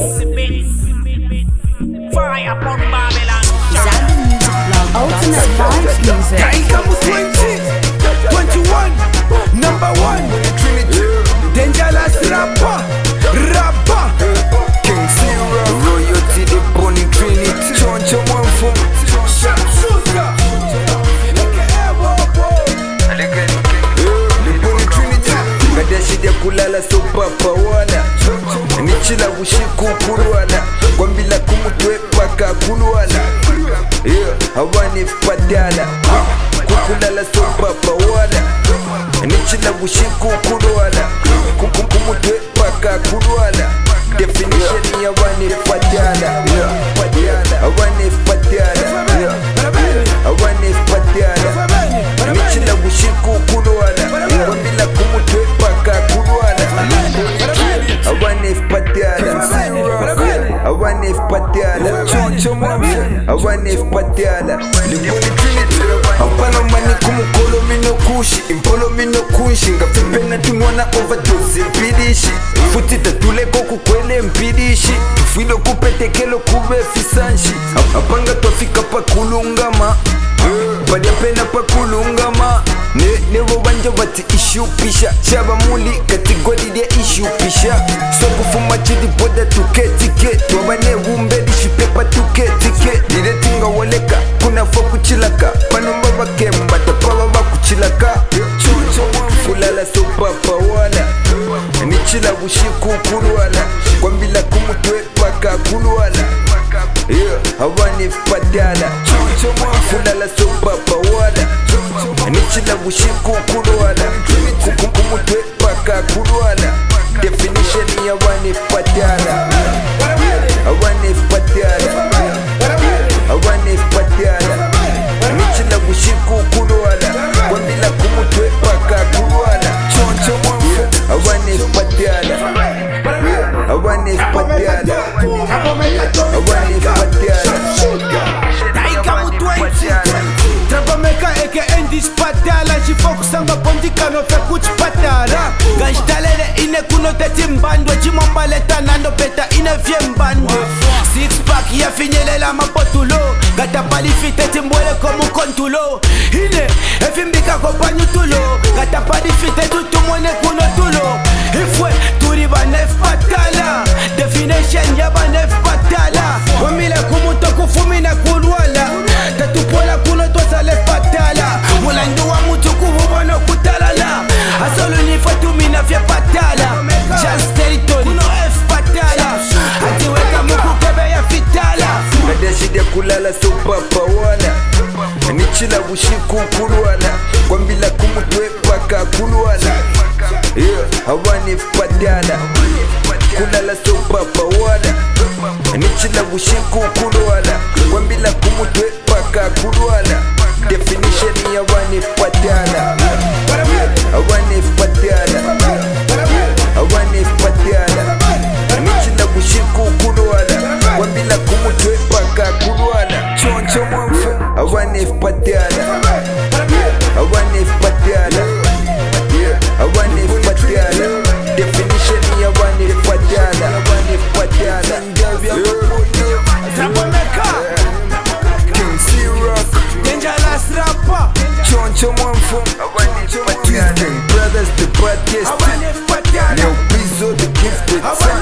Fire upon Babylon. Ultimate Vibes Music. Kaikamu 20, 21, number 1 Trinity, dangerous rapper, King Zero, royalty the Bonnie Trinity, Choncho Mwanfo, Sharpshooter, the Bonnie Trinity, Gadashide kulala so papa wana, Nichila ushiku kuruana, Kwambila kumutwe paka kuruana, Hawani fadala, Kukulala so papa wana, Nichila ushiku kuruana, Kumutwe paka kuruana. Definition ya hawani fadala, Hawani fadala, Hawani fadala, Nichila ushiku kuruana, Kwambila kumutwe paka kuruana, Hawani fadala, Hawani fadala, Hawani fadala. Hapana mani kumukolo mino kushi, impolo mino kunshi, Ngafipe na tumwana overdose mpidishi, Futi tatuleko kukwele mpidishi, Tufilo kupetekelo kube fisanshi, Apanga twafika pa kulungama, Badia pena pa kulungama, Nevo wanja wati ishupisha, Shaba muli kategori dia ishupisha, So kufuma chidi poda tuketike, Twabane wumbe dishipepa tuketike, Dire tinga waleka, kuna foku chilaka, Panumba wakemba, tapawa wakuchilaka, Fulala so papa wana, Nichila ushiku kuruana, Kwambila kumutwe paka kuruana, Hawani fadala, Fulala so papa wana, Nichila ushiku kuruana, Kumutwe paka kuruana. Definition ya hawani fadala, Hawani fadala, Hawani fadala, Nichila ushiku kuruana, Kwambila kumutwe paka kuruana, Hawani fadala, Hawani fadala, Hawani fadala. Kaikamu 20, Trabameka aka Endis Padala, Jifocusanga Bondika no fe kuch patara, Ganshtalele ine kuno teti mbandwe, Jimombaleta nando peta ine vyembandwe, Six pack ya finyelela mapotulo, Gata palifi teti mbwele komu kontulo, Ine efimbika kompanyu tulo, Gata palifi tetu tumone kuno tulo, Ifwe turiba nef patala, Definition yaba nef patala, Wamile kumuto kufumina kulwala, Tatupola kuno tosa lef patala, Mulandu wa mutu kuhubono kutalala, Asolo nifatumina fye patala, Chance territory, kuno F patala, Atiweka muku kebe ya fitala, Gadashide kulala so papa wana, Nichila ushiku kuruana, Kwambila kumutwe paka kuruana, Hawani fadala, Kulala so papa wana, Nichila ushiku kuruana, Kwambila kumutwe paka kuruana. Definition ya hawani fadala, Hawani fadala, Hawani fadala, Nichila ushiku kuruana, Kwambila kumutwe paka kuruana, Hawani fadala, Hawani fadala, Hawani fadala. Definition ya hawani fadala, Hawani fadala. Trabameka, King Zero, dangerous rapper, Choncho Mwanfo, Twisting Brothers the podcast, Neo Pizzo the gifted.